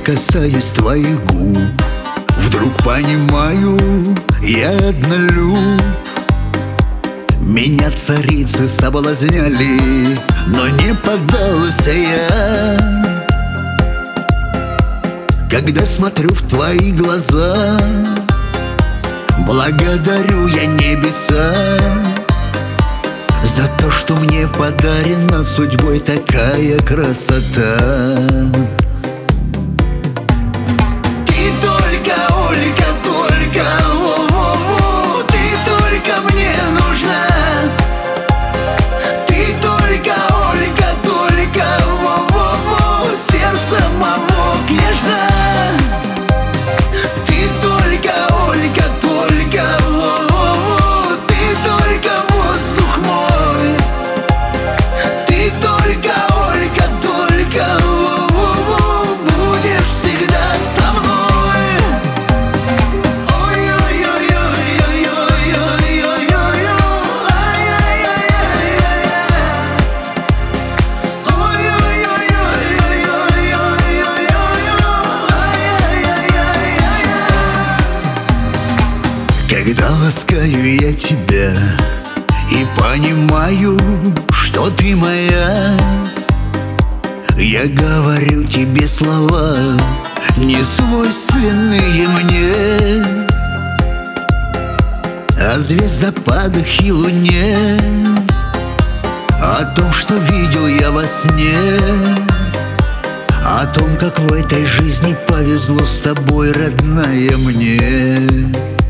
касаюсь твоих губ, вдруг понимаю, я однолюб. Меня царицы соблазняли, но не поддался я. Когда смотрю в твои глаза, благодарю я небеса за то, что мне подарена судьбой такая красота. Когда ласкаю я тебя и понимаю, что ты моя, я говорю тебе слова, не свойственные мне, о звездопадах и луне, о том, что видел я во сне, о том, как в этой жизни повезло с тобой, родная, мне.